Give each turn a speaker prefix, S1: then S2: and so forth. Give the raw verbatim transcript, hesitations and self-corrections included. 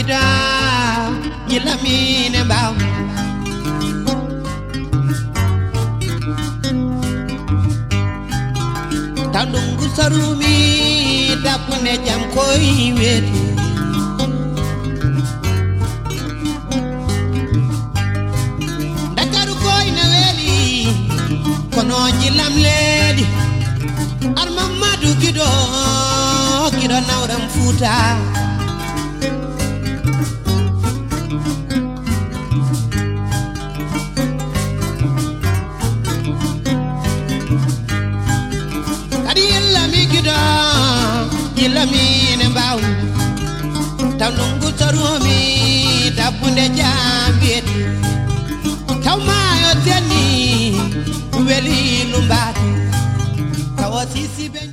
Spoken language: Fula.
S1: gida yilamine baw Tandungu sarumi dapune jam koy weti Dakaru koy na weli kono jilam ledi arma madu gido gido nawram futa Yilamine baw Tandungu sarumi dapune jambet Tawmayo teni weli lumbati Kawasisi ben